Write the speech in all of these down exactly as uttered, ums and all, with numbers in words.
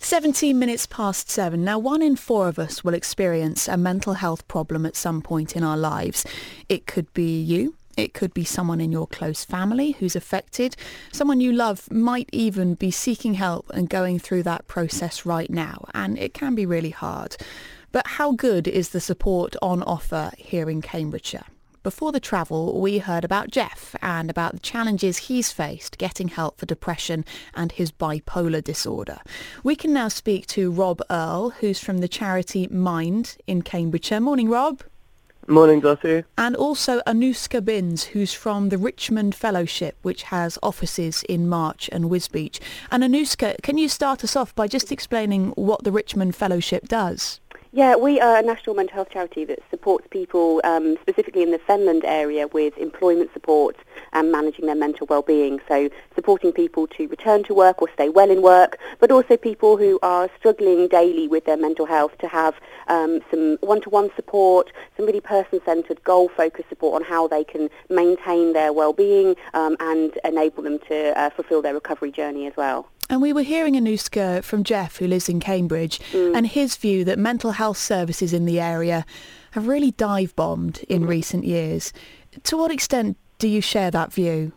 seventeen minutes past seven. Now, one in four of us will experience a mental health problem at some point in our lives. It could be you. It could be someone in your close family who's affected. Someone you love might even be seeking help and going through that process right now. And it can be really hard. But how good is the support on offer here in Cambridgeshire? Before the travel, we heard about Jeff and about the challenges he's faced getting help for depression and his bipolar disorder. We can now speak to Rob Earle, who's from the charity Mind in Cambridgeshire. Morning, Rob. Morning, Dottie. And also Anuska Binns, who's from the Richmond Fellowship, which has offices in March and Wisbech. And Anuska, can you start us off by just explaining what the Richmond Fellowship does? Yeah, we are a national mental health charity that supports people um, specifically in the Fenland area with employment support and managing their mental well-being. So supporting people to return to work or stay well in work, but also people who are struggling daily with their mental health to have um, some one-to-one support, some really person-centred, goal-focused support on how they can maintain their well-being um, and enable them to uh, fulfil their recovery journey as well. And we were hearing, Anuska, from Jeff, who lives in Cambridge, mm. and his view that mental health services in the area have really dive-bombed in mm. recent years. To what extent do you share that view?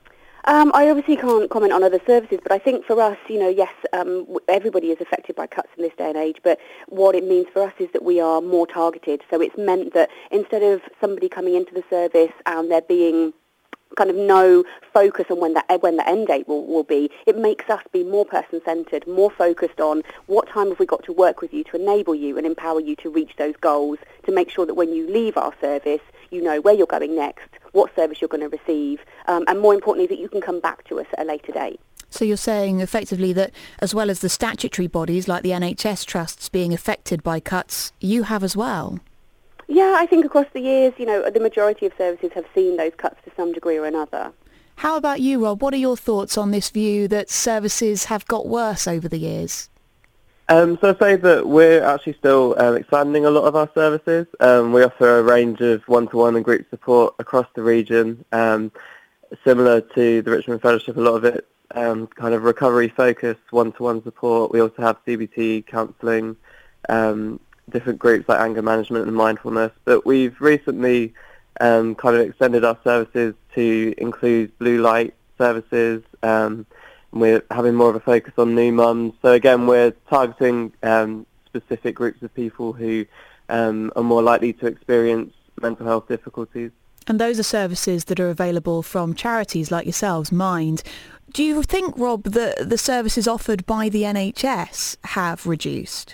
Um, I obviously can't comment on other services, but I think for us, you know, yes, um, everybody is affected by cuts in this day and age, but what it means for us is that we are more targeted. So it's meant that instead of somebody coming into the service and there being kind of no focus on when that when the end date will, will be, it makes us be more person-centred, more focused on what time have we got to work with you to enable you and empower you to reach those goals, to make sure that when you leave our service, you know where you're going next, what service you're going to receive, um, and more importantly, that you can come back to us at a later date. So you're saying effectively that as well as the statutory bodies like the N H S trusts being affected by cuts, you have as well? Yeah, I think across the years, you know, the majority of services have seen those cuts to some degree or another. How about you, Rob? What are your thoughts on this view that services have got worse over the years? Um, so I'd say that we're actually still um, expanding a lot of our services. Um, we offer a range of one-to-one and group support across the region. Um, similar to the Richmond Fellowship, a lot of it um, kind of recovery-focused one-to-one support. We also have C B T counselling, um, different groups like anger management and mindfulness, but we've recently um, kind of extended our services to include blue light services. Um, and we're having more of a focus on new mums. So again, we're targeting um, specific groups of people who um, are more likely to experience mental health difficulties. And those are services that are available from charities like yourselves, Mind. Do you think, Rob, that the services offered by the N H S have reduced?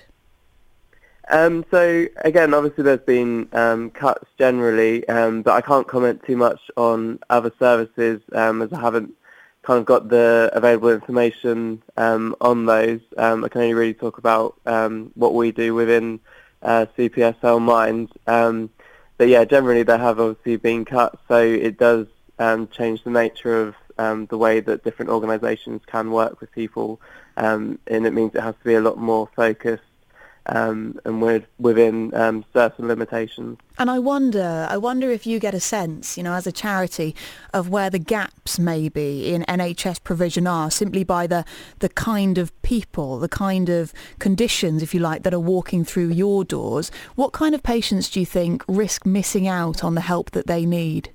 Um, so again, obviously there's been um, cuts generally, um, but I can't comment too much on other services um, as I haven't kind of got the available information um, on those. Um, I can only really talk about um, what we do within uh, C P S L Mind. Um, but yeah, generally there have obviously been cuts, so it does um, change the nature of um, the way that different organisations can work with people, um, and it means it has to be a lot more focused. Um, and we're within um, certain limitations. And I wonder, I wonder if you get a sense, you know, as a charity, of where the gaps maybe in N H S provision are, simply by the, the kind of people, the kind of conditions, if you like, that are walking through your doors. What kind of patients do you think risk missing out on the help that they need?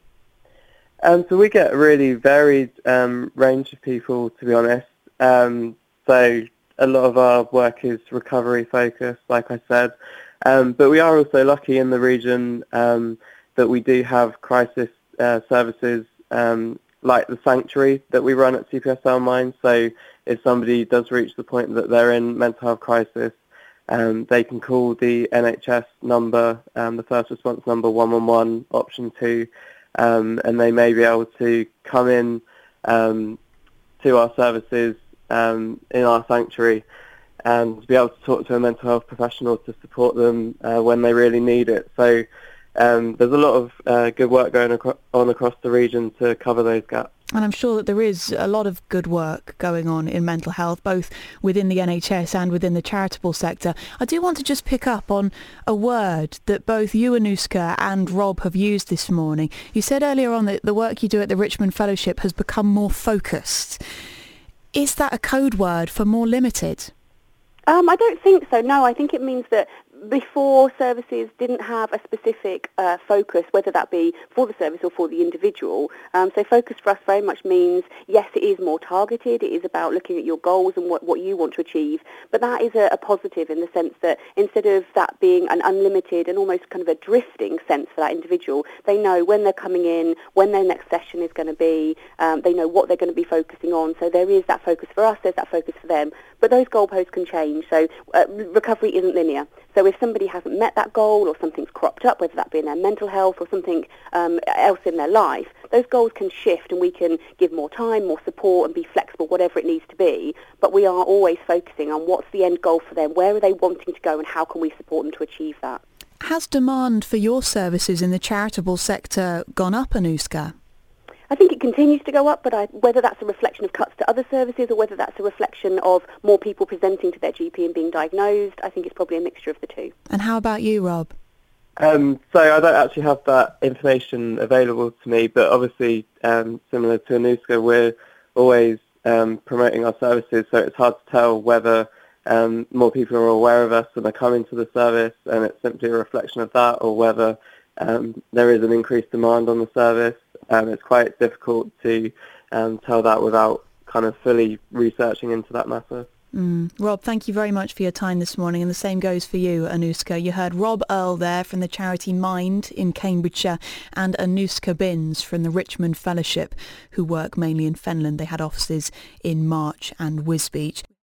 Um, so we get a really varied um, range of people, to be honest. Um, so a lot of our work is recovery focused, like I said, um, but we are also lucky in the region um, that we do have crisis uh, services um, like the Sanctuary that we run at C P S L Mind. So if somebody does reach the point that they're in mental health crisis, um, they can call the N H S number, um, the first response number one one one, option two, um, and they may be able to come in um, to our services Um, in our sanctuary and be able to talk to a mental health professional to support them uh, when they really need it. So um, there's a lot of uh, good work going acro- on across the region to cover those gaps. And I'm sure that there is a lot of good work going on in mental health, both within the N H S and within the charitable sector. I do want to just pick up on a word that both you, Anuska, and Rob have used this morning. You said earlier on that the work you do at the Richmond Fellowship has become more focused. Is that a code word for more limited? Um, I don't think so, no. I think it means that before, services didn't have a specific uh, focus, whether that be for the service or for the individual. Um, so focus for us very much means, yes, it is more targeted. It is about looking at your goals and what, what you want to achieve. But that is a, a positive in the sense that instead of that being an unlimited and almost kind of a drifting sense for that individual, they know when they're coming in, when their next session is going to be. Um, they know what they're going to be focusing on. So there is that focus for us, there's that focus for them. But those goalposts can change. So uh, recovery isn't linear. So if somebody hasn't met that goal or something's cropped up, whether that be in their mental health or something um, else in their life, those goals can shift and we can give more time, more support and be flexible, whatever it needs to be. But we are always focusing on what's the end goal for them, where are they wanting to go and how can we support them to achieve that. Has demand for your services in the charitable sector gone up, Anushka? I think it continues to go up, but I, whether that's a reflection of cuts to other services or whether that's a reflection of more people presenting to their G P and being diagnosed, I think it's probably a mixture of the two. And how about you, Rob? Um, so I don't actually have that information available to me, but obviously, um, similar to Anushka, we're always um, promoting our services, so it's hard to tell whether um, more people are aware of us and are coming to the service and it's simply a reflection of that, or whether um, there is an increased demand on the service. Um, it's quite difficult to um, tell that without kind of fully researching into that matter. Mm. Rob, thank you very much for your time this morning, and the same goes for you, Anushka. You heard Rob Earle there from the charity Mind in Cambridgeshire and Anushka Binns from the Richmond Fellowship, who work mainly in Fenland. They had offices in March and Wisbech.